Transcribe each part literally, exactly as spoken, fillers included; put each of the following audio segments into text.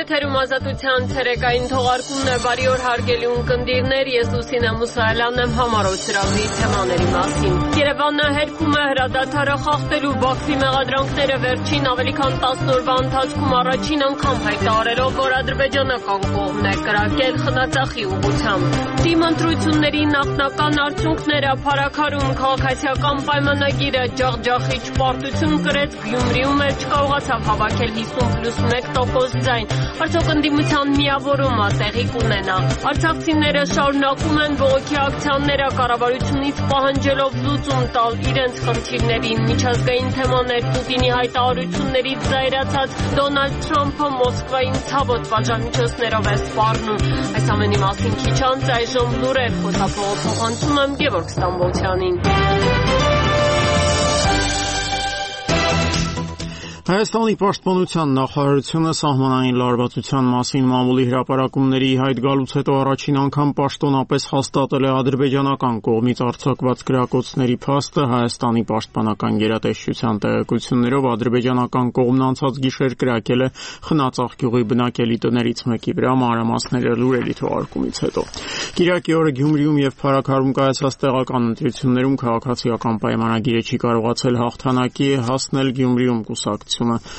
Եթերում ազատության ցերեկային թողարկումն է, բարի օր հարգելի ունկնդիրներ, ես Լուսինե Մուսայելյանն եմ, համառոտ ծրագրի թեմաների մասին։ Երևանը հերքում է հրադադարը խախտելու Բաքվի մեղադրանքները վերջին ավելի քան տասն օրվա ընթացքում առաջին անգամ հայտարարելով, որ ադրբեջանական կողմն է կրակել խնածախի ուղղությամբ։ Դիմընտրությունների նախնական արդյունքները, փառաքարում քաղաքացիական պայմանագիրը, ջախջախիչ պարտություն կրեց, Գյումրիում էլ չկարողացավ հավաքել հիսուն պլյուս մեկ տոկոս ձայն։ Արդյոք ընդդիմության միավորումը տեղի կունենա։ Արցախցիները շարունակում են բողոքի ակցիաները, կառավարությունից պահանջելով լուծում տալ իրենց խնդիրներին։ Միջազգային թեմաներ, Պուտինի հայտարարություններից զայրացած Դոնալդ Թրամփը Մոսկվային ցավոտ պատժամիջոցներով է սպառնում։ Այս ամենի մասին քիչ անց այժմ լուրեր խոսափողոցում եմ Գևորգ Ստամբոլցյանին։ Հայաստանի պաշտպանության նախարարությունը սահմանային լարվածության մասին մամուլի հրապարակումների հայտ գալուց հետո առաջին անգամ պաշտոնապես հաստատել է ադրբեջանական կողմից արձակված գրակոծների փաստը։ Հայաստանի պաշտպանական գերատեսչության տեղեկություններով ադրբեջանական կողմն անցած գիշեր կրակել է Խնածախ գյուղի բնակելի տներից մեկի վրա, մանրամասները լուրերի թողարկումից հետո։ Կիրակի օրը Գյումրիում եւ Փարաքարում կայացած տեղական ընտրություններում քաղաքացիական պայմանագիրը չի կարողացել հաղթանակի հասնել Գյումրիում կուսակցությունը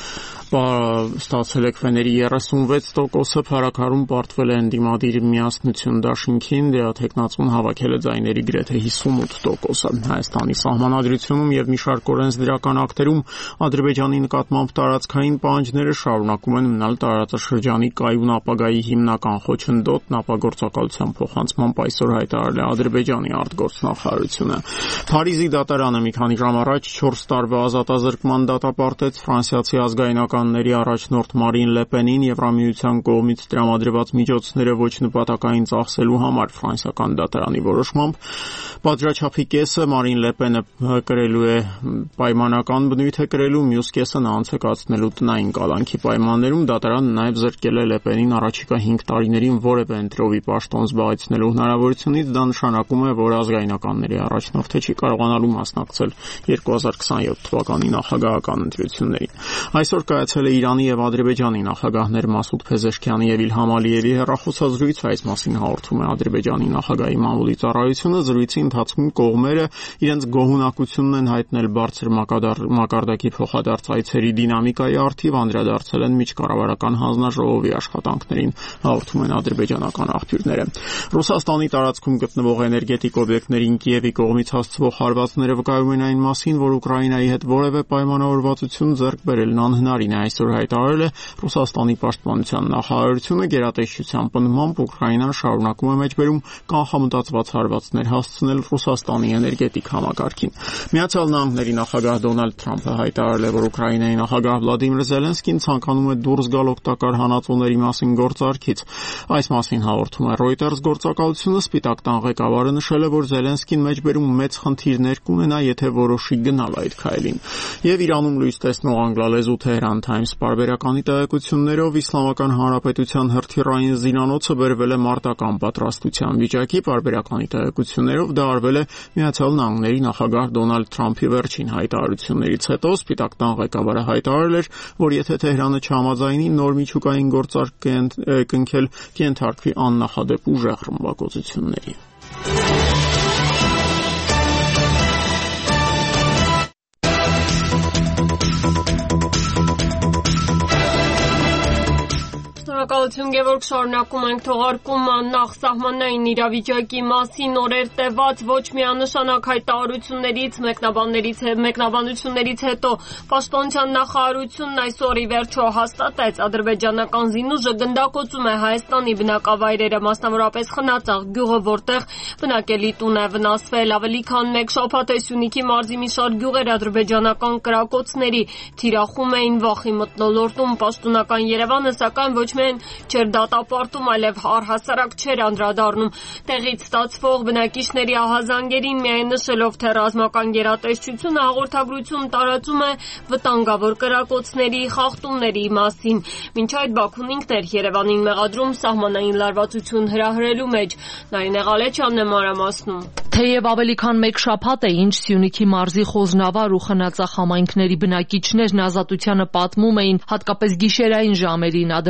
ստացել է քվեների երեսունվեց տոկոսը, Փարաքարում պարտվել է ընդդիմադիր միասնություն դաշինքին, դրա թեկնածուն հավաքել է ձայների գրեթե հիսունութ տոկոսը։ Հայաստանի սահմանադրությունում եւ մի շարք օրենսդրական ակտերում Ադրբեջանի նկատմամբ տարածքային պահանջները շարունակում են մնալ տարածաշրջանի կայուն ապագայի հիմնական խոչընդոտն, ապագործակալության փոխանցմամբ այսօր հայտարարել է Ադրբեջանի արտգործնախարարությունը։ Փարիզի դատարանը մի քանի ժամ առաջ չորս տարվա ազատազրկման դատապարտեց ֆրանսիացի ազգայնականների առաջնորդ Մարին Լեպենին Եվրամիության կողմից տրամադրված միջոցները ոչ նպատակային ծախսելու համար։ Ֆրանսիական դատարանի որոշմամբ պատժաչափի կեսը Մարին Լեպենը կրելու է պայմանական բնույթ է կրելու, մյուս կեսը նա անցկացնելու տնային կալանքի պայմաններում։ Դատարանը նաև զրկել է Լեպենին առաջիկա հինգ տարիներին որևէ ընտրովի պաշտոն զբաղեցնելու հնարավորությունից։ Դա նշանակում է, որ ազգայնականների առաջնորդը չի կարողանալու մասնակցել երկու հազար քսաներորդ թվականի նախագահական ընտրություններին։ Այսօր կայացել է Իրանի եւ Ադրբեջանի նախագահներ Մասուդ Փեզեշքյանի եւ Իլհամ Ալիևի հեռախոսազրույց, այս մասին հաղորդում է Ադրբեջանի նախագահի մամուլի ծառայությունը։ Զրույցի ընթացքում կողմերը իրենց գոհունակությունն են հայտնել բարձր մակարդակի փոխադարձ այցերի դինամիկայի առթիվ, անդրադարձել են միջկառավարական հանձնաժողովի աշխատանքներին, հաղորդում են ադրբեջանական աղբյուրները։ Ռուսաստանի տարածքում գտնվող էներգետիկ օբյեկտներին Կիևի կողմից հասցվող հարվածները վկայում են այն մասին, որ Ուկրաինայի հետ որևէ պայմանավորվածություն ձեռք բերելն անհնարին է, այսօր հայտարարել է Ռուսաստանի պաշտպանության նախարարությունը։ Գերատեսչության պնդմամբ Ուկրաինան շարունակում է մեջբերում կանխամտածված հարվածներ հասցնել Ռուսաստանի էներգետիկ համակարգին։ Միացյալ Նահանգների նախագահ Դոնալդ Թրամփը հայտարարել է, որ Ուկրաինայի նախագահ Վլադիմիր Զելենսկին ցանկանում է դուրս գալ օգտակար հանածոների մասին գործարքից։ Այս մասին հաղորդում է Reuters գործակալությունը։ Սպիտակ տան ղեկավարը նշել է, որ Զելենսկին մեջբերում մեծ խնդիրներ կունենա, եթե որոշի գնալ այդ քայլին։ Եվ Իրանում լույս տեսնող անգլալեզու Tehran Times պարբերականի տեղեկություններով Իսլամական Հանրապետության հրթիռային զինանոցը բերվել է մարտական պատրաստության վիճակի։ Պարբերականի տեղեկություններով դա արվել է Միացյալ Նահանգների նախագահ Դոնալդ Թրամփի վերջին հայտարարություններից հետո։ Սպիտակ տան ղեկավարը հայտարարել էր, որ եթե Թեհրանը չհամաձայնի նոր միջուկային գործարք կնքել, կենթարկվի աննախադեպ ուժեղ ռմբակոծությունների։ Շնորհակալություն Գևորգ, շարունակում ենք թողարկումը նախ սահմանային իրավիճակի մասին օրեր տևած ոչ միանշանակ հայտարարություններից, մեկնաբաններից մեկնաբանություններից հետո Պաշտպանության նախարարությունն այսօր ի վերջո հաստատեց ադրբեջանական զինուժը գնդակոծում է Հայաստանի բնակավայրերը, մասնավորապես Խնածախ գյուղը, որտեղ բնակելի տուն է վնասվել։ Ավելի քան մեկ շաբաթ է Սյունիքի մարզի մի շարք գյուղեր ադրբեջանական կրակոցների թիրախում էին, վախի մթնոլորտում պաշտոնական Երևանը սակայն ոչ միայն չէր դատապարտում, այլև առհասարակ չէր անդրադառնում տեղից ստացվող բնակիչների ահազանգերին, միայն նշելով, թե ռազմական գերատեսչությունը հաղորդագրություն տարածում է վտանգավոր կրակոցների խախտումների մասին։ Մինչ այդ Բաքուն ինքն էր Երևանին մեղադրում սահմանային լարվածություն հրահրելու մեջ։ Նարինե Ղալեչյանն է մանրամասնում։ Թեև ավելի քան մեկ շաբաթ է, ինչ Սյունիքի մարզի Խոզնավար ու Խնածախ համայնքների բնակիչներն Ազատությանը պատմում էին, հատկապես գիշերային ժամերին ադրբեջանական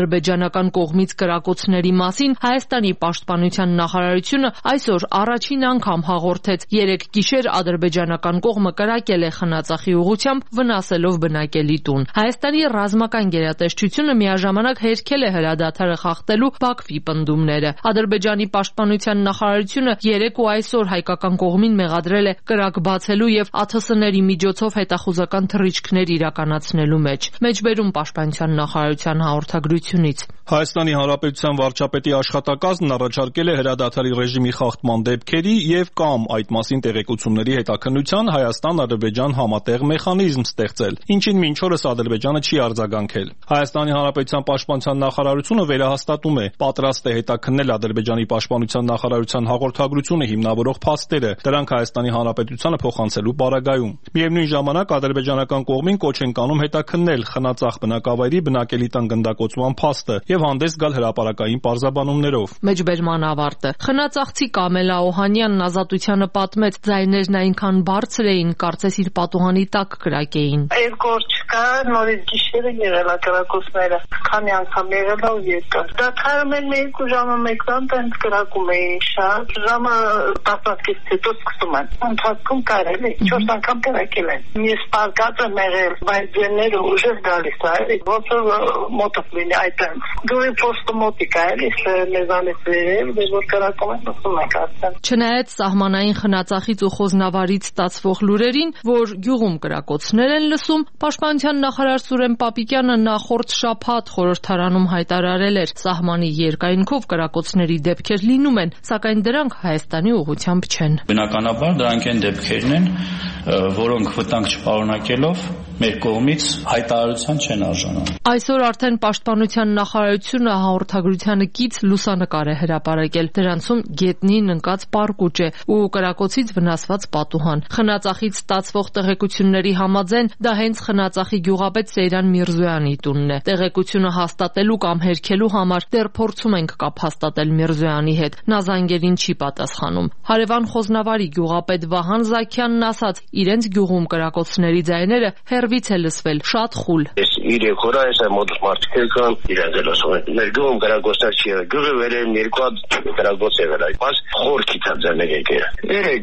ադրբեջանական կողմից կրակոցների մասին Հայաստանի պաշտպանության նախարարությունը այսօր առաջին անգամ հաղորդեց. երեք գիշեր ադրբեջանական կողմը կրակել է խնածախի ուղղությամբ, վնասելով բնակելի տուն։ Հայաստանի ռազմական գերատեսչությունը միաժամանակ հերքել է հրադադարը խախտելու Բաքվի պնդումները։ Ադրբեջանի պաշտպանության նախարարությունը երեկ ու այսօր հայկական կողմին մեղադրել է կրակ բացելու եւ ԱԹՍ-ների միջոցով հետախուզական թռիչքներ իրականացնելու մեջ։ Մեջբերում պաշտպանության նախարարության հաղորդագրությունից։ Հայաստանի Հանրապետության վարչապետի աշխատակազմն առաջարկել է հրադադարի ռեժիմի խախտման դեպքերի եւ կամ այդ մասին տեղեկությունների հետաքննության Հայաստան-Ադրբեջան համատեղ մեխանիզմ ստեղծել, ինչին մինչ օրս Ադրբեջանը չի արձագանքել։ Հայաստանի Հանրապետության պաշտպանության նախարարությունը վերահաստատում է, պատրաստ է հետաքննել Ադրբեջանի պաշտպանության նախարարության հաղորդագրությունը հիմնավորող փաստերը, դրանք Հայաստանի Հանրապետությանը փոխանցելու պարագայում։ Միևնույն ժամանակ ադրբեջանական կողմին կոչ են կանում հետաքննել խնածախ բնակավայրի բնակելի տան գնդակոծման փաստը եւ հանդես գալ հրապարակային պարզաբանումներով։ Մեջբերման ավարտը։ Խնածախցի Կամելա Օհանյանն Ազատությանը պատմեց, ձայներն այնքան բարձր էին, կարծես իր պատուհանի տակ կրակեին։ Երկու օր չկա, նորից գիշերը եղել է կրակոցները, քանի անգամ եղել է ու երկար։ Դադարում են երկու ժամը մեկտան տենց կրակում էին շատ, ժամը տասնից հետո սկսում են։ Ընթացքում կարել է, չորս անգամ կրակել են։ Ես պարկած եմ եղել, բայց ձենները ուժեղ գալիս է, էլի, ոնց որ մոտով լինի այդտեղ։ Գյուղի պոստը մոտիկ է, էլի, մեզանից վերև, դες որ կրակում են, ասում եք արդեն։ Չնայած սահմանային խնածախից ու խոզնավարից ստացվող լուրերին, որ գյուղում կրակոցներ են լսում, պաշտպանության նախարար Սուրեն Պապիկյանը նախորդ շաբաթ խորհրդարանում հայտարարել էր, սահմանի երկայնքով կրակոցների դեպքեր լինում են, սակայն դրանք Հայաստանի ուղղությամբ չեն։ Բնականաբար դրանք են դեպքերն են, որոնք վտանգ չպարունակելով մեր կողմից հայտարարության չեն արժանանում։ Այսօր արդեն պաշտպանության նախարարությունը հաղորդագրությանը կից լուսանկար է հրապարակել։ Դրանցում գետնին ընկած պարկուճ է ու կրակոցից վնասված պատուհան։ Խնածախից ստացվող տեղեկությունների համաձայն դա հենց խնածախի գյուղապետ Սեյրան Միրզոյանի տունն է։ Տեղեկությունը հաստատելու կամ հերքելու համար դեռ փորձում ենք կապ հաստատել Միրզոյանի հետ։ Նա զանգերին չի պատասխանում։ Հարևան Խոզնավարի գյուղապետ Վահան Զաքյանն ասաց, իրենց գյուղում կրակոցների ձայները հեռվից է լսվել, շատ խուլ։ Ես երեք օր այս մոդուս մարդիկ կան, իրենց էլ ասում են, մեր գյուղում կրակոցներ չի եղել, գյուղը վերել երկու հատ կրակոց եղել, բայց խորքից է ձայներ եկել։ Երեք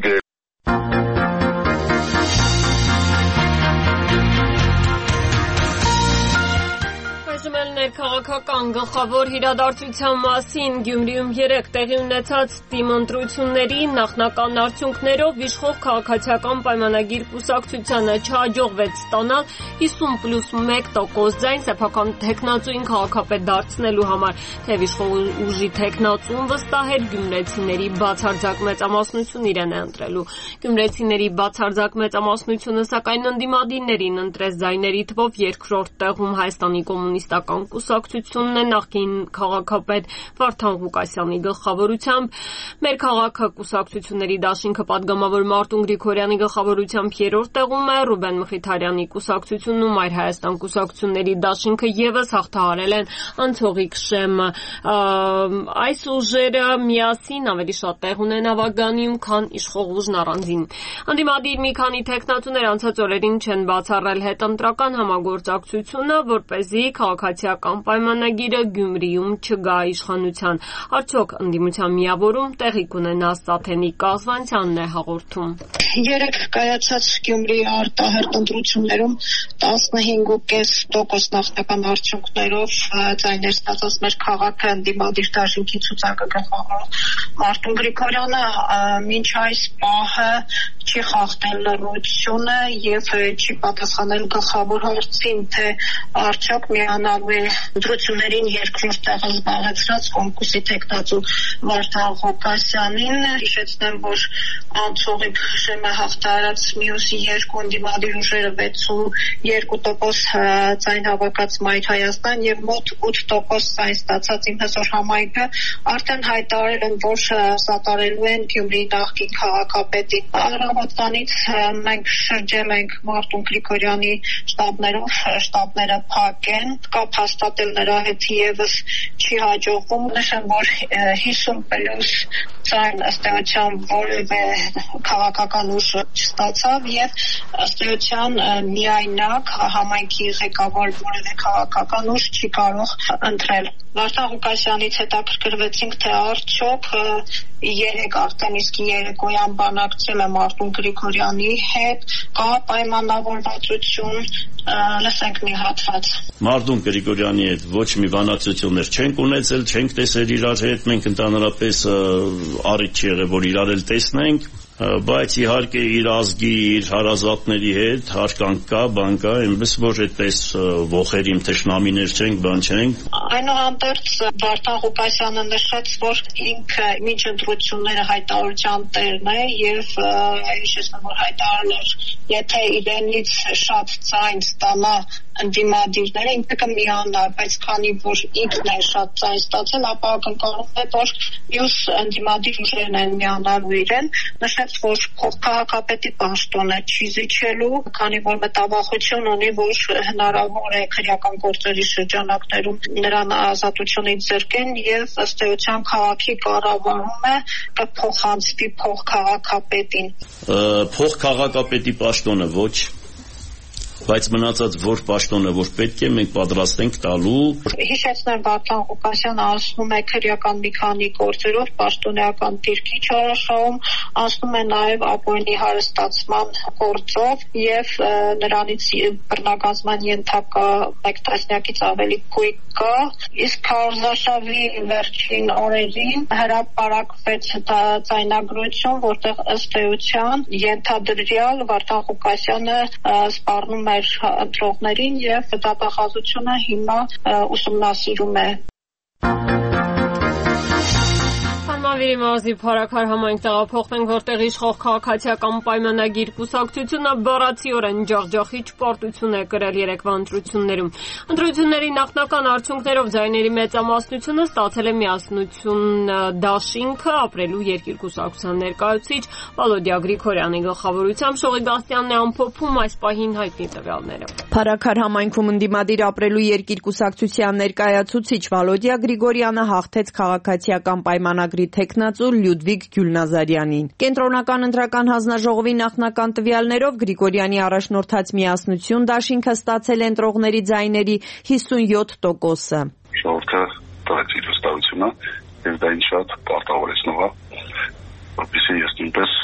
Քաղաքական գլխավոր իրադարձության մասին Գյումրիում երեկ տեղի ունեցած դիմընտրությունների նախնական արդյունքներով իշխող քաղաքացիական պայմանագիր կուսակցությանը չհաջողվեց ստանալ հիսուն պլյուս մեկ տոկոս ձայն սեփական թեկնածուին քաղաքապետ դարձնելու համար, թեև իշխող ուժի թեկնածուն վստահ էր գյումրեցիների բացարձակ մեծամասնություն իրեն է ընտրելու։ Գյումրեցիների բացարձակ մեծամասնությունը սակայն ընդդիմադիրներին ընտրեց ձայների թվով երկրորդ տեղում Հայաստանի կոմունիստական կուսակցությունն է նախկին քաղաքապետ Վարդան Ղուկասյանի գլխավորությամբ, մեր քաղաքը կուսակցությունների դաշինքը պատգամավոր Մարտուն Գրիգորյանի գլխավորությամբ երրորդ տեղում է, Ռուբեն Մխիթարյանի կուսակցությունն ու Մայր Հայաստան կուսակցությունների դաշինքը եւս հաղթահարել են անցողիկ շեմը։ Այս ուժերը միասին ավելի շատ տեղ ունեն ավագանիում, քան իշխող ուժն առանձին։ Ընդդիմադիր մի քանի թեկնածուներ անցած օրերին չեն բացառել հետընտրական համագործակցությունը, որպեսզի քաղաքացիական պայմանագիրը Գյումրիում չգա իշխանության։ Արդյոք ընդդիմության միավորում տեղի կունենա Սաթենիկ Կազվանցյանն է հաղորդում։ Երեք կայացած Գյումրիի արտահերտ ընտրություններում տասնհինգ ու կես տոկոս նախնական արդյունքներով ձայներ ստացած մեր քաղաքը ընդդիմադիր դաշինքի ցուցակը գլխավոր Մարտուն Գրիգորյանը մինչ այս պահը չի խախտել լրությունը եւ չի պատասխանել գլխավոր հարցին, թե արդյոք միանալու է ընտրություններին երկրորդ տեղը զբաղեցրած կոնկուրսի թեկնածու Վարդան Ղուկասյանին։ Հիշեցնեմ, որ անցողիկ շեմը հաղթահարած մյուս երկու ընդդիմադիր ուժերը վեց ու երկու տոկոս ձայն հավաքած Մայր Հայաստան եւ մոտ ութ տոկոս ձայն ստացած իմ հզոր համայնքը արդեն հայտարարել են, որ սատարելու են Գյումրիի նախկին քաղաքապետին։ Առավոտվանից մենք շրջել ենք Մարտուն Գրիգորյանի շտաբներով, շտաբները փակ են, կապ հաստատել նրա հետ եւս չի հաջողվում։ Նշեմ, որ հիսուն պլյուս ցայն ըստ էության որևէ քաղաքական ուժ չստացավ եւ ըստ էության միայնակ համայնքի ղեկավար որևէ քաղաքական ուժ չի կարող ընտրել։ Վարդան Ղուկասյանից հետաքրքրվեցինք, թե արդյոք երեք արդեն իսկ երեկոյան բանակցել եմ Արտուր Գրիգորյանի հետ, կա պայմանավորվածություն, լսենք մի հատված։ Արտուր Գրիգորյանի հետ ոչ մի բանակցություններ չենք ունեցել, չենք տեսել իրար հետ, մենք ընդհանրապես առիթ չի եղել, որ իրար էլ տեսնենք, բայց իհարկե իր ազգի, իր հարազատների հետ հարգանք կա, բան կա, այնպես որ այդպես ոխերիմ թշնամիներ չենք, բան չենք։ Այնուհանդերձ Վարդան Ղուկասյանը նշեց, որ ինքը մինչ ընտրությունները հայտարարության տերն է եւ հիշեցնում որ հայտարարել էր, եթե իրենից շատ ցայն ստանա ընդդիմադիրները ինքը կմիանա, բայց քանի որ ինքն է շատ ցայն ստացել, ապա ակնկալում է, որ մյուս ընդդիմադիր ուժերն են միանալու իրեն, նշեց, որ փոխքաղաքապետի պաշտոնը չի զիջելու, քանի որ մտավախություն ունի, որ հնարավոր է քրեական գործերի շրջանակներում նրան ազատությունից զրկեն եւ ըստ էության քաղաքի կառավարումը կփոխանցվի փոխքաղաքապետին։ Փոխքաղաքապետի պաշտոնը ոչ, բայց մնացած որ պաշտոնը որ պետք է մենք պատրաստ ենք տալու։ Հիշեցնեմ, Վարդան Ղուկասյանը անցնում է քրեական մի քանի գործերով պաշտոնեական դիրքի չարաշահում, անցնում է նաև ապօրինի հարստացման գործով եւ նրանից բռնագազման ենթակա մեկ տասնյակից ավելի կույք կա, իսկ Քարոզարշավի վերջին օրերին հրապարակվեց ձայնագրություն, որտեղ ըստ էության ենթադրյալ Վարդան Ղուկասյանը սպառնում ընտրողներին եւ դատախազությունը հիմա ուսումնասիրում է։ Համավիրի մարզի Փարաքար համայնք տեղափոխվենք, որտեղ իշխող քաղաքացիական պայմանագիր կուսակցությունը բառացիորեն ջախջախիչ պարտություն է կրել երեկվա ընտրություններում։ Ընտրությունների նախնական արդյունքներով ձայների մեծամասնությունը ստացել է Միասնություն դաշինքը, ապրելու երկիր կուսակցության ներկայացուցիչ Վալոդիա Գրիգորյանի գլխավորությամբ Շողի Գաստյանն է ամփոփում այս պահին հայտնի տվյալները։ Փարաքար համայնքում ընդդիմադիր ապրելու երկիր կուսակցության ներկայացուցիչ Վալոդիա Գրիգորյանը հաղթեց քաղաքացիական պայմանագրի թեկնածու Լյուդվիգ Գյուլնազարյանին։ Կենտրոնական ընտրական հանձնաժողովի նախնական տվյալներով Գրիգորյանի առաջնորդած Միասնություն դաշինքը ստացել է ընտրողների ձայների հիսունյոթ տոկոսը։ Ժողովուրդը տվեց իր վստահությունը եւ դա ինձ շատ պարտավորեցնող է, որպեսզի ես նույնպես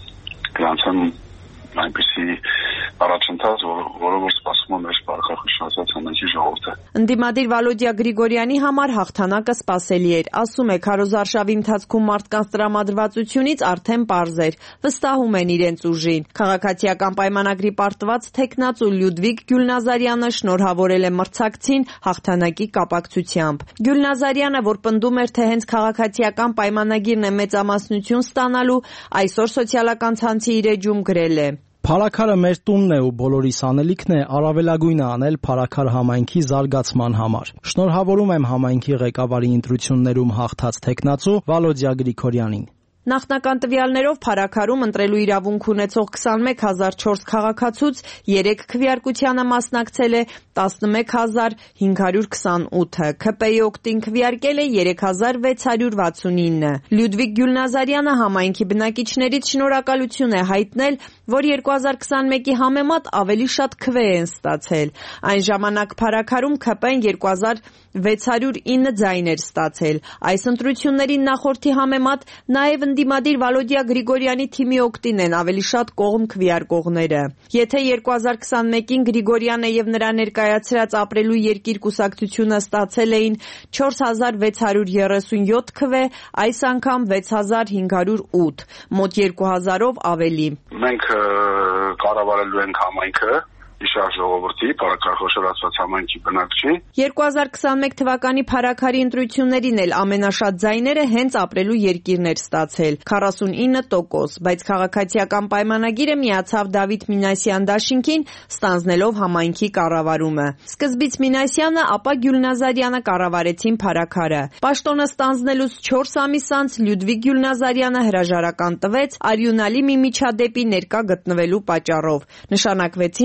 գրանցեմ այնպիսի առաջընթաց, որը որ սպասում է մեր բարեխոսացած համայնքի ժողովուրդը։ Ընդդիմադիր Վալոդիա Գրիգորյանի համար հաղթանակը սպասելի էր, ասում է, քարոզարշավի ընթացքում մարդկանց տրամադրվածությունից արդեն պարզ էր, վստահում են իրենց ուժին։ Քաղաքացիական պայմանագրի պարտված թեկնածու Լյուդվիգ Գյուլնազարյանը շնորհավորել է մրցակցին հաղթանակի կապակցությամբ։ Գյուլնազարյանը, որ պնդում էր, թե հենց քաղաքացիական պայմանագիրն է մեծամասնություն ստանալու, այսօր սոցիալական ցանցի իր էջում գրել է. Փարաքարը մեր տունն է ու բոլորիս անելիքն է առավելագույնը անել Փարաքար համայնքի զարգացման համար։ Շնորհավորում եմ համայնքի ղեկավարի ընտրություններում հաղթած թեկնածու Վալոդիա Գրիգորյանին։ Նախնական տվյալներով Փարաքարում ընտրելու իրավունք ունեցող քսանմեկ հազար չորս քաղաքացուց երեք քվեարկությանը մասնակցել է տասնմեկ հազար հինգ հարյուր քսանութը, ՔՊ-ի օգտին քվեարկել է երեք հազար վեց հարյուր վաթսունինը։ Լյուդվիգ Գյուլնազարյանը համայնքի բնակիչներից շնորհակալություն է հայտնել, որ երկու հազար քսանմեկի համեմատ ավելի շատ քվե են ստացել։ Այն ժամանակ Փարաքարում ՔՊ-ն երկու հազար վեց հարյուր ինը ձայն էր ստացել։ Այս ընտրությունների նախորդի համեմատ նաև ընդդիմադիր Վալոդիա Գրիգորյանի թիմի օգտին են ավելի շատ կողմ քվեարկողները։ Եթե երկու հազար քսանմեկին Գրիգորյանը եւ նրա ներկայացրած ապրելու երկիր կուսակցությունը ստացել էին չորս հազար վեց հարյուր երեսունյոթ քվե, այս անգամ վեց հազար հինգ հարյուր ութ, մոտ երկու հազարով ավելի։ Մենք կառավարելու ենք համայնքը իշար ժողովրդի, Փարաքար խոշորացված համայնքի բնակչի։ երկու հազար քսանմեկ թվականի Փարաքարի ընտրություններին էլ ամենաշատ ձայները հենց ապրելու երկիրն էր ստացել՝ քառասունինը տոկոս, բայց քաղաքացիական պայմանագիրը միացավ Դավիթ Մինասյան դաշինքին, ստանձնելով համայնքի կառավարումը։ Սկզբից Մինասյանը, ապա Գյուլնազարյանը կառավարեցին Փարաքարը։ Պաշտոնը ստանձնելուց չորս ամիս անց Լյուդվիգ Գյուլնազարյանը հրաժարական տվեց արյունալի մի միջադեպի ներկա գտնվելու պատճառով։ Նշանակվեցին արտահայտ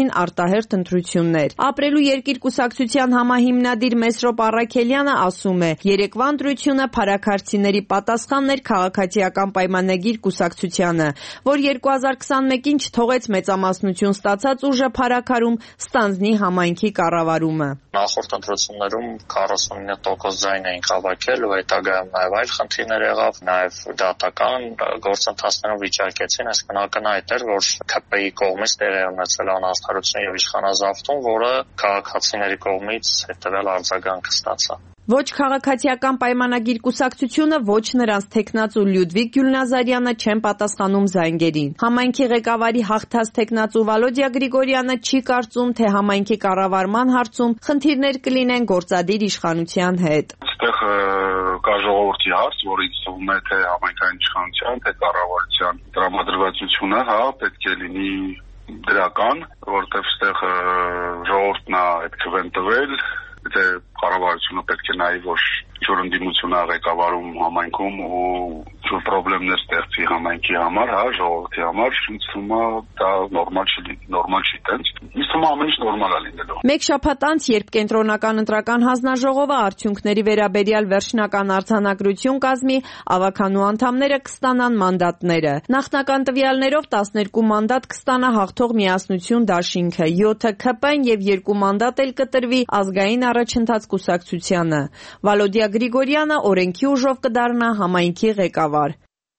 արտահերթ ընտրություններ։ Ապրելու երկիր կուսակցության համահիմնադիր Մեսրոպ Առաքելյանը ասում է, երեկվա ընտրությունը փարաքարցիների պատասխանն էր քաղաքացիական պայմանագիր կուսակցությանը, որ երկու հազար քսանմեկին չթողեց մեծամասնություն ստացած ուժը փարաքարում ստանձնի համայնքի կառավարումը։ Նախորդ ընտրություններում քառասունինը տոկոս ձայն էին հավաքել ու հետագայում նաև այլ խնդիրներ եղավ, նաև դատական գործընթացներով վիճարկեցին, այսինքն ակնհայտ էր, որ ՔՊ-ի կողմից տեղի ունեցել անհասարություն եւ իշխանազավթում, որը քաղաքացիների կողմից հետեւյալ արձագանք ստացա։ Ոչ քաղաքացիական պայմանագիր կուսակցությունը, ոչ նրանց թեկնածու Լյուդվիգ Գյուլնազարյանը չեն պատասխանում զանգերին։ Համայնքի ղեկավարի հաղթած թեկնածու Վալոդիա Գրիգորյանը չի կարծում, թե համայնքի կառավարման հարցում խնդիրներ կլինեն գործադիր իշխանության հետ։ Այստեղ կա ժողովրդի հարց, որը ինձ է թե համայնքային իշխանության, թե կառավարության տրամադրվածությունը, հա, պետք է լինի դրական, որտեղ այստեղ ժողովուրդն է այդ քվեն տվել, թե կառավարությունը պետք է նայի, որ ինչ-որ ընդդիմություն է ղեկավարում համայնքում ու ինչ-որ պրոբլեմներ ստեղծի համայնքի համար, հա, ժողովրդի համար, ինձ թվում է դա նորմալ չի, նորմալ չի տենց։ Ինձ թվում է ամեն ինչ նորմալ է լինելու։ Մեկ շաբաթ անց, երբ կենտրոնական ընտրական հանձնաժողովը արդյունքների վերաբերյալ վերջնական արձանագրություն կազմի, ավականու անդամները կստանան մանդատները։ Նախնական տվյալներով տասներկու մանդատ կստանա հաղթող Միասնություն դաշինքը, յոթը ՔՊ-ն եւ երկու մանդատ էլ կտրվի Ազգային առաջընթաց կուսակցությանը։ Վալոդիա Գրիգորյանը օրենքի ուժով կդառնա համայնքի ղեկավար։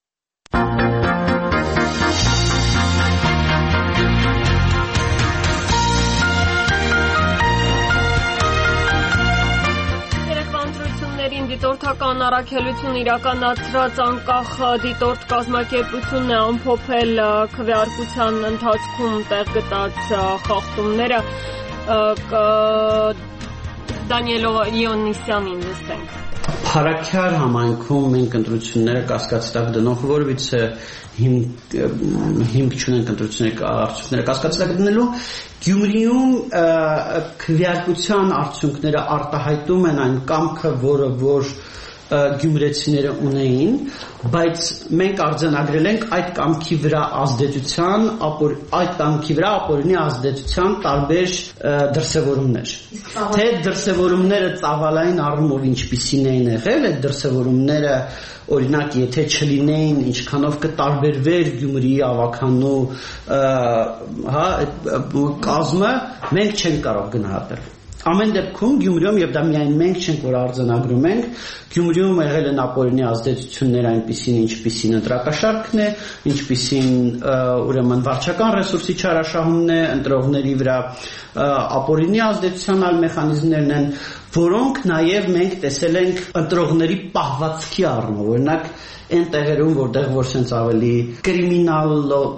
Դիտորդական առաքելություն իրականացրած անկախ դիտորդ կազմակերպությունն է ամփոփել քվեարկության ընթացքում տեղ գտած խախտումները։ Դանիել Իոնիսյանին լսենք։ Փարաքար համայնքում մենք ընտրությունները կասկածի տակ դնող որևիցե հիմք չունենք ընտրությունների արդյունքները կասկածի տակ դնելու։ Գյումրիում քվեարկության արդյունքները արտահայտում են այն կամքը, որը որ գյումրեցիները ունեին, բայց մենք արձանագրել ենք այդ կամքի վրա ազդեցության, այդ կամքի վրա ապօրինի ազդեցության տարբեր դրսևորումներ։ Թե դրսևորումները ծավալային առումով ինչպիսին էին եղել, այդ դրսևորումները օրինակ եթե չլինեին ինչքանով կտարբերվեր Գյումրիի ավականու հա կազմը, մենք չենք կարող գնահատել։ Ամեն դեպքում Գյումրիում եւ դա միայն մենք չենք որ արձանագրում ենք, Գյումրիում եղել են ապօրինի ազդեցություններ այնպիսին, ինչպիսին ընտրակաշարքն է, ինչպիսին ուրեմն վարչական ռեսուրսի չարաշահումն է, ընտրողների վրա ապօրինի ազդեցության այլ մեխանիզմներն են, որոնք նաեւ մենք տեսել ենք ընտրողների պահվածքի առումով, օրինակ այն տեղերում, որտեղ որ sense ավելի կրիմինալ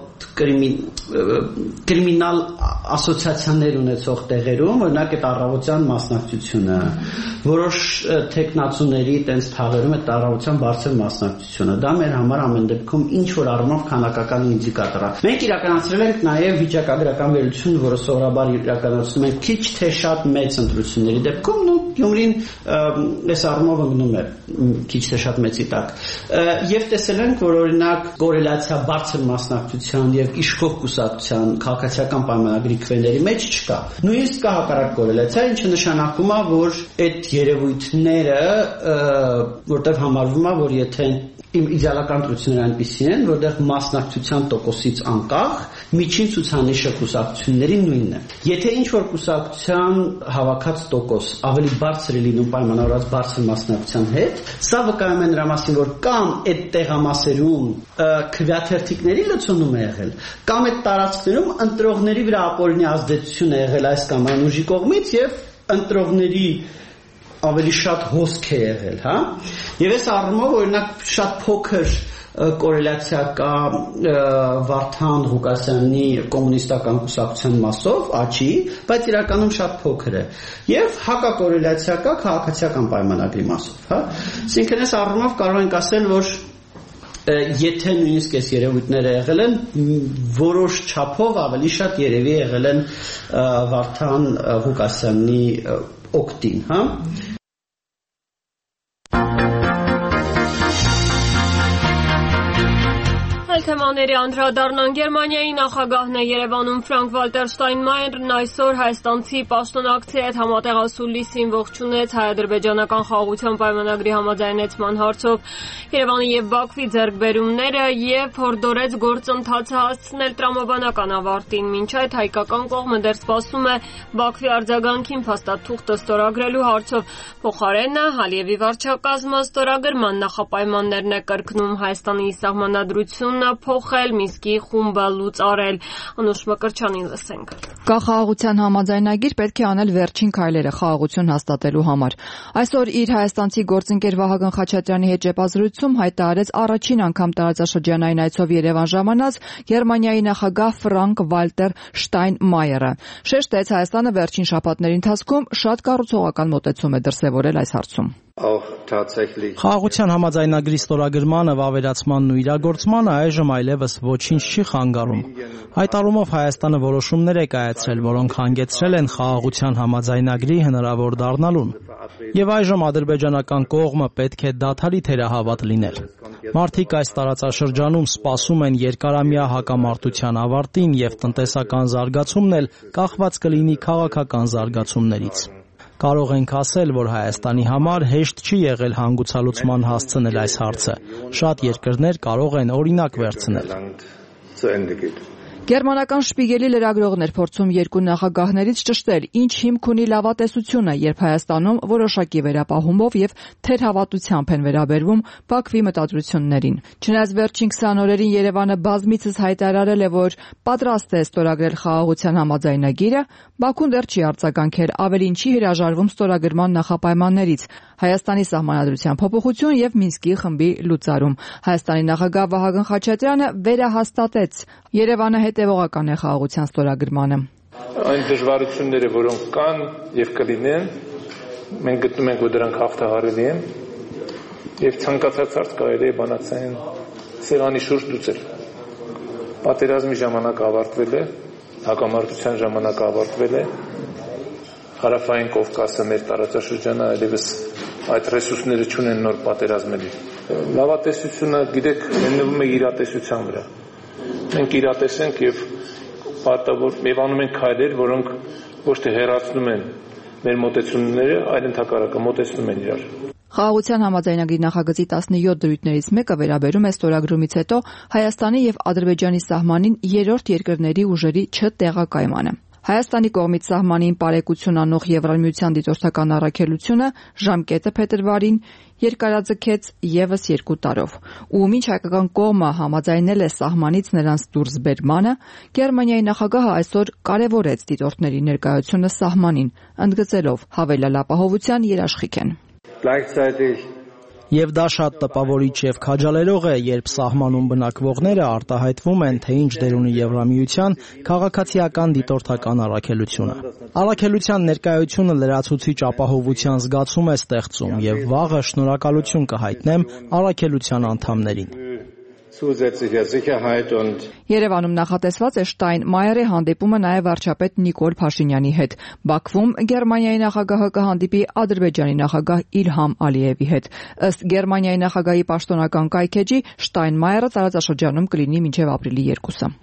կրիմինալ ասոցիացիաներ ունեցող տեղերում, օրինակ այդ առավոտյան մասնակցությունը, որոշ տեխնացուների տենց թաղերում այդ առավոտյան բարձր մասնակցությունը, դա մեր համար ամեն դեպքում ինչ որ առումով քանակական ինդիկատոր է։ Մենք իրականացրել ենք նաև վիճակագրական վերլուծություն, որը սովորաբար իրականացնում ենք քիչ թե շատ մեծ ընտրությունների դեպքում, ու Գյումրին այս առումով ընկնում է քիչ թե շատ մեծի տակ։ Եվ տեսել ենք, որ օրինակ կորելացիա բարձր մասնակցության եւ իշխող կուսակցության քաղաքացիական պայմանագրի քվեների մեջ չկա։ Նույնիսկ կա հակառակ կորելացիա, ինչը նշանակում է, որ այդ երևույթները, որտեղ համարվում է, որ եթե իմ իդեալական ընտրությունները այնպիսին են, որտեղ մասնակցության տոկոսից անկախ միջին ցուցանիշը կուսակցությունների նույնն է։ Եթե ինչ որ կուսակցության հավաքած տոկոս ավելի բարձր է լինում պայմանավորված բարձր մասնակցության հետ, սա վկայում է նրա մասին, որ կամ այդ տեղամասերում քվեաթերթիկների լցոնում է եղել, կամ այդ տարածքներում ընտրողների վրա ապօրինի ազդեցություն է եղել այս կամ այն ուժի կողմից եւ ընտրողների ավելի շատ հոսք է եղել, հա։ Եվ այս առումով օրինակ շատ փոքր կորելացիա կա Վարդան Ղուկասյանի կոմունիստական կուսակցության մասով աճի, բայց իրականում շատ փոքր է։ Եվ հակակորելացիա կա քաղաքացիական պայմանագրի մասով, հա։ Այսինքն այս առումով կարող ենք ասել, որ եթե նույնիսկ այս երևույթները եղել են, որոշ չափով ավելի շատ երևի եղել են Վարդան Ղուկասյանի օգտին, հա։ Այլ թեմաների անդրադառնան Գերմանիայի նախագահն է Երևանում Ֆրանկ-Վալտեր Շտայնմայերն այսօր հայաստանցի պաշտոնակցի հետ համատեղասու լիսին ողջունեց հայ-ադրբեջանական խաղաղության պայմանագրի համաձայնեցման հարցով Երևանի եւ Բաքվի ձեռքբերումները եւ հորդորեց գործընթացը հասցնել տրամաբանական ավարտին։ Մինչ այդ հայկական կողմը դեռ սպասում է Բաքվի արձագանքին փաստաթուղթը ստորագրելու հարցով։ Փոխարենը Ալիևի վարչակազմը ստորագրման նախապայմաններն է կրկնում Հայաստանի սահմանադրությունը փոխել, Մինսկի խումբը լուծարել։ Անուշ Մկրտչյանին լսենք։ Կա խաղաղության համաձայնագիր, պետք է անել վերջին քայլերը խաղաղություն հաստատելու համար։ Այսօր իր հայաստանցի գործընկեր Վահագն Խաչատրյանի հետ ճեպազրույցում հայտարարեց առաջին անգամ տարածաշրջանային այցով Երևան ժամանած Գերմանիայի նախագահ Ֆրանկ Վալտեր Շտայնմայերը։ Շեշտեց, Հայաստանը վերջին շաբաթների ընթացքում շատ կառուցողական մոտեցում է դրսևորել այս հարցում։ Խաղաղության համաձայնագրի ստորագրմանը, վավերացմանն ու իրագործմանը այժմ այլևս ոչինչ չի խանգարում։ Այդ առումով Հայաստանը որոշումներ է կայացրել, որոնք հանգեցրել են խաղաղության համաձայնագրի հնարավոր դառնալուն։ Եվ այժմ ադրբեջանական կողմը պետք է դադարի թերահավատ լինել։ Մարդիկ այս տարածաշրջանում սպասում են երկարամյա հակամարտության ավարտին եւ տնտեսական զարգացումն էլ կախված կլինի քաղաքական զարգացումներից։ Կարող ենք ասել, որ Հայաստանի համար հեշտ չի եղել հանգուցալուծման հասցնել այս հարցը։ Շատ երկրներ կարող են օրինակ վերցնել։ Գերմանական Շպիգելի լրագրողն էր փորձում երկու նախագահներից ճշտել, ինչ հիմք ունի լավատեսությունը, երբ Հայաստանում որոշակի վերապահումով եւ թերհավատությամբ են վերաբերվում Բաքվի մտադրություններին։ Չնայած վերջին քսան օրերին Երևանը բազմիցս հայտարարել է, որ պատրաստ է ստորագրել խաղաղության համաձայնագիրը, Բաքուն դեռ չի արձագանքել, ավելին չի հրաժարվում ստորագրման նախապայմաններից՝ Հայաստանի սահմանադրության փոփոխություն եւ Մինսկի խմբի լուծարում։ Հայաստանի նախագահ Վահագն Խաչատրյանը վերահաստատեց. Երևանը հետևողական է խաղաղության ստորագրմանը։ Այն դժվարությունները, որոնք կան եւ կլինեն, մենք գտնում ենք, որ դրանք հաղթահարելի են եւ ցանկացած հարց կարելի է բանակցային սեղանի շուրջ լուծել։ Պատերազմի ժամանակ ավարտվել է, հակամարտության ժամանակ ավարտվել է, Հարավային Կովկասը մեր տարածաշրջանը այլևս այդ ռեսուրսները չունեն նոր պատերազմելի։ Լավատեսությունը, գիտեք, հիմնվում է իրատեսության վրա։ Մենք իրատես ենք եւ պարտավոր եւ անում ենք քայլեր, որոնք ոչ թե հեռացնում են մեր մոտեցումները, այլ ընդհակառակը մոտեցնում են իրար։ Խաղաղության համաձայնագրի նախագծի տասնյոթ դրույթներից մեկը վերաբերում է ստորագրումից հետո Հայաստանի եւ Ադրբեջանի սահմանին երրորդ երկրների ուժերի չտեղակայմանը։ Հայաստանի կողմից սահմանին բարեկություն անող Եվրամիության դիտորդական առաքելությունը ժամկետը փետրվարին երկարաձգեց եւս երկու տարով։ Ու մինչ հայկական կողմը համաձայնել է սահմանից նրանց դուրս բերմանը, Գերմանիայի նախագահը այսօր կարևորեց դիտորդների ներկայությունը սահմանին, ընդգծելով հավելյալ ապահովության երաշխիք են։ Եվ դա շատ տպավորիչ եւ քաջալերող է, երբ սահմանում բնակվողները արտահայտվում են, թե ինչ դեր ունի Եվրամիության քաղաքացիական դիտորդական առաքելությունը։ Առաքելության ներկայությունը լրացուցիչ ապահովության զգացում է ստեղծում եւ վաղը շնորհակալություն կհայտնեմ առաքելության անդամներին։ Երևանում նախատեսված է Շտայնմայերի հանդիպումը նաև վարչապետ Նիկոլ Փաշինյանի հետ։ Բաքվում Գերմանիայի նախագահը կհանդիպի Ադրբեջանի նախագահ Իլհամ Ալիևի հետ։ Ըստ Գերմանիայի նախագահի պաշտոնական կայքէջի Շտայնմայերը տարածաշրջանում կլինի մինչև ապրիլի երկուսը։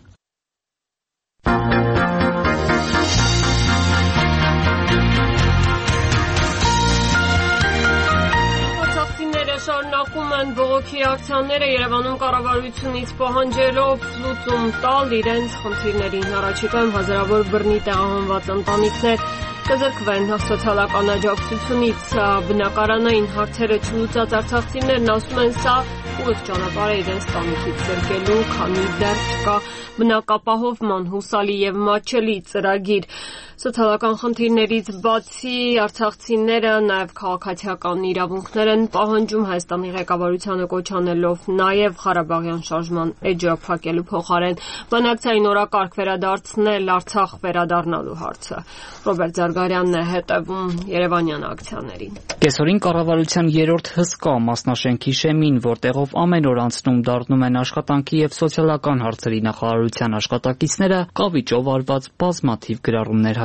Շարունակում են բողոքի ակցիաները Երևանում կառավարությունից պահանջելով լուծում տալ իրենց խնդիրներին։ Առաջիկայում հազարավոր բռնի տեղահանված ընտանիքներ կզրկվեն սոցիալական աջակցությունից։ Բնակարանային հարցերը չլուծած արցախցիներն ասում են, սա ուղիղ ճանապարհ է իրենց տանիքից զրկելու, քանի դեռ չկա բնակապահովման հուսալի եւ մատչելի ծրագիր։ Սոցիալական խնդիրներից բացի արցախցիները նաև քաղաքացիական իրավունքներ են պահանջում Հայաստանի ղեկավարությանը կոչ անելով նաև Ղարաբաղյան շարժման էջը փակելու փոխարեն բանակցային օրակարգ վերադարձնել Արցախ վերադառնալու հարցը։ Ռոբերտ Զարգարյանն է հետևում Երևանյան ակցիաներին։ Կեսօրին կառավարության երրորդ հսկա մասնաշենքի շեմին, որտեղով ամեն օր անցնում դառնում են աշխատանքի եւ սոցիալական հարցերի նախարարության աշխատակիցները, կավիճով արված բազմաթիվ գրառումներ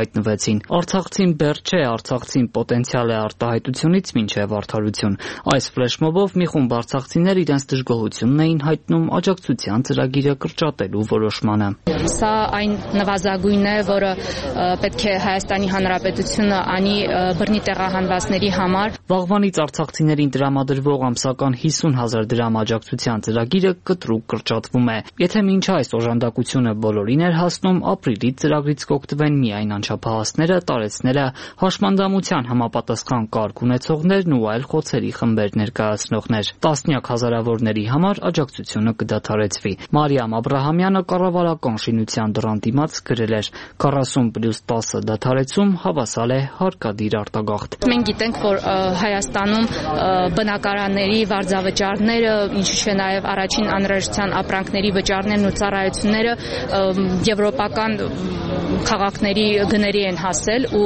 հայտնվեցին։ Արցախցին բեռ չէ, արցախցին պոտենցիալ է արտահայտությունից մինչև արդարություն։ Այս ֆլեշմոբով մի խումբ արցախցիներ իրենց դժգոհությունն էին հայտնում աջակցության ծրագիրը կրճատելու որոշմանը։ Սա այն նվազագույնն է, որը պետք է Հայաստանի Հանրապետությունը անի բռնի տեղահանվածների համար։ Վաղվանից արցախցիներին տրամադրվող ամսական հիսուն հազար դրամ աջակցության ծրագիրը կտրուկ կրճատվում է։ Եթե մինչ այս օժանդակությունը բոլորին էր հասնում, ապրիլից ծրագրից կօգտվեն միայն անչափահասները, տարեցները, հաշմանդամության համապատասխան կարգ ունեցողներն ու այլ խոցերի խմբեր ներկայացնողներ։ Տասնյակ հազարավորների համար աջակցությունը կդադարեցվի։ Մարիամ Աբրահամյանը կառավարական շինության դռան դիմաց գրել էր. քառասուն պլյուս տասը դադարեցում հավասար է հարկադիր արտագաղթ։ Մենք գիտենք, որ Հայաստանում բնակարանների վարձավճարները, ինչու՞ չէ նաև առաջին անհրաժեշտության ապրանքների վճարներն ու ծառայությունները եվրոպական քաղաքների գների են հասել ու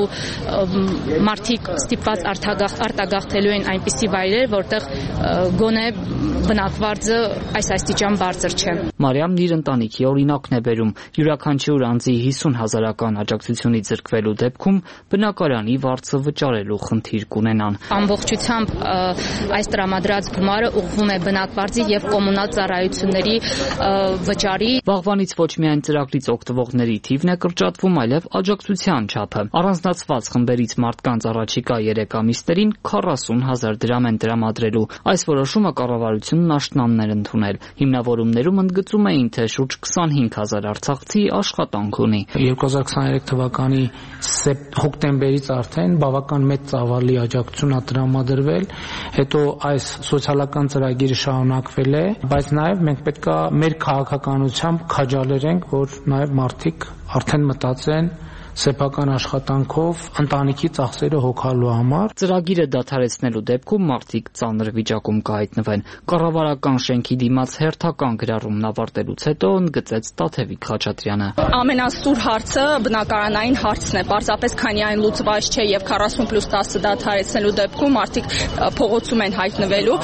մարդիկ ստիպված արտագաղթելու են այնպիսի վայրեր, որտեղ գոնե բնակվարձը այս աստիճան բարձր չէ։ Մարիամն իր ընտանիքի օրինակն է բերում։ Յուրաքանչյուր անձի հիսուն հազարական աջակցությունից զրկվելու դեպքում բնակարանի վարձը վճարելու խնդիր կունենան։ Ամբողջությամբ այս տրամադրած գումարը ուղղվում է բնակվարձի եւ կոմունալ ծառայությունների վճարի։ Վաղվանից ոչ միայն ծրագրից օգտվողների թիվն է կրճատվում, այլև աջակցության չափը։ Առանձնացված խմբերից մարդկանց առաջիկա երեք ամիսներին քառասուն հազար դրամ են տրամադրելու։ Այս որոշումը կառավարությունն աշնանն էր ընդունել։ Հիմնավորումներում ընդգծում էին, թե շուրջ քսանհինգ հազար արցախցի աշխատանք ունի։ երկու հազար քսաներեք թվականի հոկտեմբերից արդեն բավական մեծ ծավալի աջակցություն է տրամադրվել, հետո այս սոցիալական ծրագիրը շարունակվել է, բայց նաև մենք պետք է մեր քաղաքականությամբ քաջալերենք, որ նաև մարդիկ արդեն մտածեն սեփական աշխատանքով ընտանիքի ծախսերը հոգալու համար։ Ծրագիրը դադարեցնելու դեպքում մարդիկ ծանր վիճակում կհայտնվեն։ Կառավարական շենքի դիմաց հերթական գրառումն ավարտելուց հետո ընդգծեց Տաթևիկ Խաչատրյանը։ Ամենասուր հարցը բնակարանային հարցն է, պարզապես քանի այն լուծված չէ եւ քառասուն պլյուս տասը դադարեցնելու դեպքում մարդիկ փողոցում են հայտնվելու։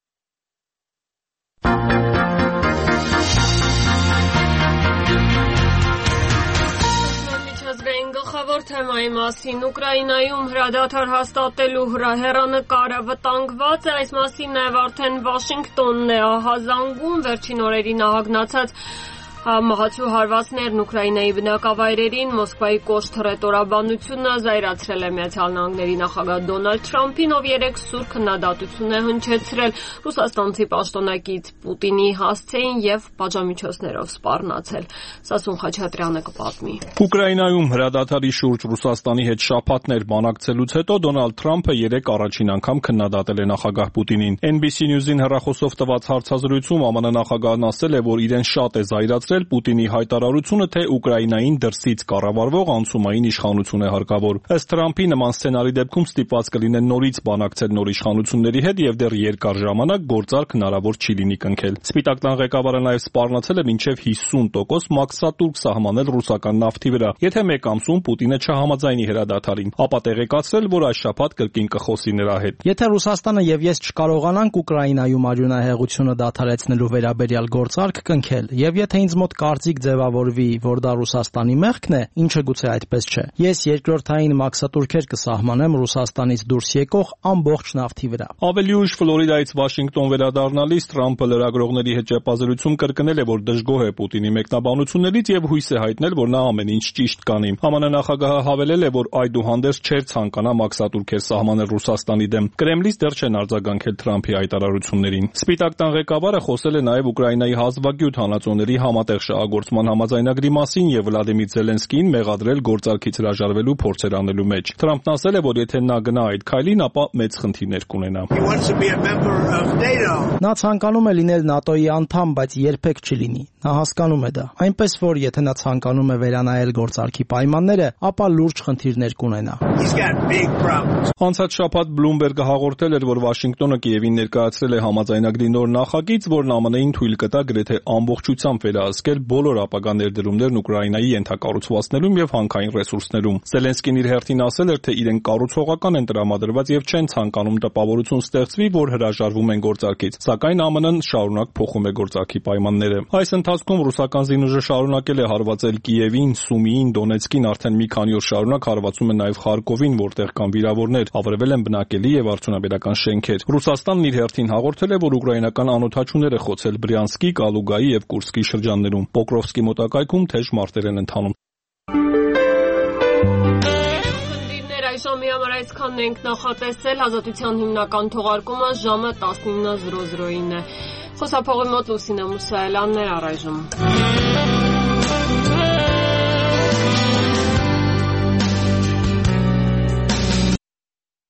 Գլխավոր թեմայի մասին Ուկրաինայում հրադադար հաստատելու հեռանկարը վտանգված է, այս մասին նաև արդեն Վաշինգտոնն է ահազանգում, վերջին օրերին ահագնացած մահացու հարվածներն Ուկրաինայի բնակավայրերին Մոսկվայի կոշտ հռետորաբանությունը զայրացրել է Միացյալ Նահանգների նախագահ Դոնալդ Թրամփին, ով երեկ սուր քննադատություն է հնչեցրել ռուսաստանցի պաշտոնակից Պուտինի հասցեին եւ պատժամիջոցներով սպառնացել։ Սասուն Խաչատրյանը կպատմի։ Ուկրաինայում հրադադարի շուրջ Ռուսաստանի հետ շաբաթներ բանակցելուց հետո Դոնալդ Թրամփը երեկ առաջին անգամ քննադատել է նախագահ Պուտինին։ N B C News-ին հեռախոսով տված հարցազրույցում ԱՄՆ նախագահն ասել է, որ իրեն շատ է զայրացրել Պուտինի հայտարարությունը, թե Ուկրաինային դրսից կառավարվող անցումային իշխանություն է հարկավոր։ Ըստ Թրամփի, նման սցենարի դեպքում ստիպված կլինեն նորից բանակցել նոր իշխանությունների հետ եւ դեռ երկար ժամանակ գործարք հնարավոր չի լինի կնքել։ Սպիտակ տան ղեկավարը նաեւ սպառնացել է մինչեւ հիսուն տոկոս մաքսատուրք սահմանել ռուսական նավթի վրա, եթե մեկ ամսում Պուտինը չհամաձայնի հրադադարին, ապա տեղեկացրել, որ այս շաբաթ կրկին կխոսի նրա հետ։ Եթե Ռուսաստանը եւ ես չկարողանանք Ուկրաինայում արյունահեղությունը դադարեցնելու վերաբերյալ գործարք կնքել, եւ եթե ինձ մոտ կարծիք ձևավորվի, որ դա Ռուսաստանի մեղքն է, ինչը գուցե այդպես չէ, ես երկրորդային մաքսատուրքեր կսահմանեմ Ռուսաստանից դուրս եկող ամբողջ նավթի վրա։ Ավելի ուշ Ֆլորիդայից Վաշինգտոն վերադառնալիս Թրամփը լրագրողների հետ ճեպազրույցում կրկնել է, որ դժգոհ է Պուտինի մեկնաբանություններից եւ հույս է հայտնել, որ նա ամեն ինչ ճիշտ կանի։ ԱՄՆ նախագահը հավելել է, որ այդուհանդերձ չէր ցանկանա մաքսատուրքեր սահմանել Ռուսաստանի դեմ։ Կրեմլից դեռ չեն արձագանքել Թրամփի հայտարարություններին։ Սպիտակ տան ղեկավարը խոսել է նաեւ Ուկրաինայի հազվագյուտ հանածոների համատեղ շահագործման համաձայնագրի մասին եւ Վլադիմիր Զելենսկիին մեղադրել գործարքից հրաժարվելու փորձեր անելու մեջ։ Թրամփն ասել է, որ եթե նա գնա այդ քայլին, ապա մեծ խնդիրներ կունենա։ Նա ցանկանում է լինել ՆԱՏՕ-ի անդամ, բայց երբեք չի լինի։ Նա հասկանում է դա։ Այնպես որ եթե նա ցանկանում է վերանայել գործարքի պայմանները, ապա լուրջ խնդիրներ կունենա։ Անցած շաբաթ Bloomberg-ը հաղորդել էր, որ Վաշինգտոնը Կիևին ներկայացրել է համաձայնագրի նոր նախագիծ, որն ԱՄՆ-ին թույլ կտա գրեթե ամբողջությամբ վերահսկել վերահսկել բոլոր ապագա ներդրումներն Ուկրաինայի ենթակառուցվածքներում եւ հանքային ռեսուրսներում։ Զելենսկին իր հերթին ասել էր, թե իրեն կառուցողական են տրամադրված եւ չեն ցանկանում տպավորություն ստեղծվի, որ հրաժարվում են գործարքից, սակայն ԱՄՆ-ն շարունակ փոխում է գործարքի պայմանները։ Այս ընթացքում ռուսական զինուժը շարունակել է հարվածել Կիևին, Սումիին, Դոնեցկին, արդեն մի քանի օր շարունակ հարվածում է նաեւ Խարկովին, որտեղ կան վիրավորներ, ավերվել են բնակելի եւ արդյունաբերական շենքեր։ Ռուսաստանն իր հերթին հաղորդել է, որ ուկրաինական անօդաչուներ է խոցել Բրյանսկի, Կալուգայի եւ Կուրսկի շրջաններում։ Պոկրովսկի մոտակայքում թեժ մարտեր են ընթանում։ Ժամի համար այսքանն ենք նախատեսել, Ազատության հիմնական թողարկումը ժամը տասնինը զրո զրոին է։ Խոսափողի մոտ Լուսինե Մուսայելյանն էր առայժմ։